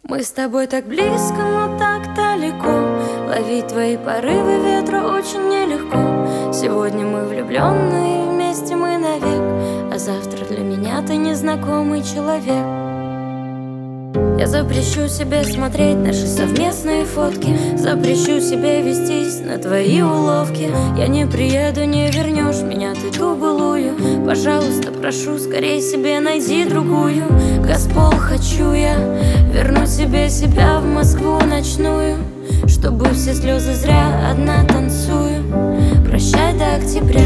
Мы с тобой так близко, но так далеко. Ловить твои порывы ветра очень нелегко. Сегодня мы влюбленные, вместе мы навек, а завтра для меня ты незнакомый человек. Я запрещу себе смотреть наши совместные фотки, запрещу себе вестись на твои уловки. Я не приеду, не вернешь меня ты ту былую. Пожалуйста, прошу, скорее себе найди другую. Госпол хочу я вернуть себе себя в Москву ночную, чтобы все слезы зря одна танцую. Прощай до октября.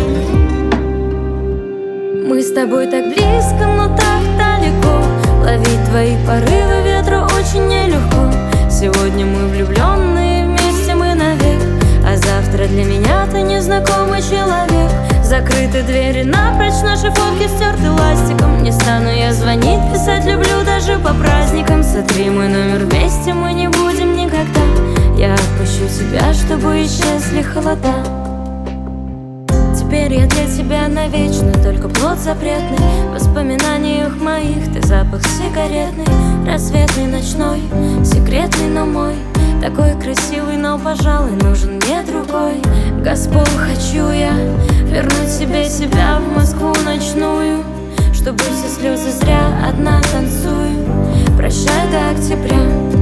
Мы с тобой так близко, но так далеко. Ловить твои порывы ветра очень нелегко. Сегодня мы влюбленные, вместе мы навек, а завтра для меня ты незнакомый человек. Закрыты двери напрочь, наши фотки стерты ластиком. Не стану я звонить, писать, люблю даже по праздникам. Сотри мой номер вместе, мы не будем никогда. Я отпущу тебя, чтобы исчезли холода. Теперь я для тебя навечно только плод запретный. В воспоминаниях моих ты запах сигаретный, рассветный, ночной, секретный, но мой. Такой красивый, но, пожалуй, нужен мне другой. Госпол хочу я вернуть себе себя в Москву ночную, чтобы все слезы зря одна танцую. Прощай до октября.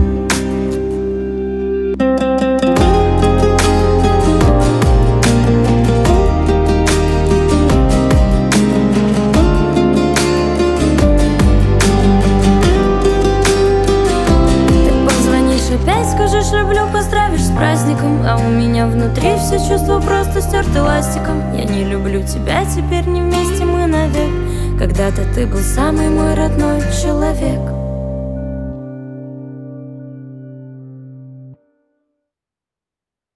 Опять скажешь люблю, поздравишь с праздником, а у меня внутри все чувства просто стерты ластиком. Я не люблю тебя, теперь не вместе мы навек. Когда-то ты был самый мой родной человек.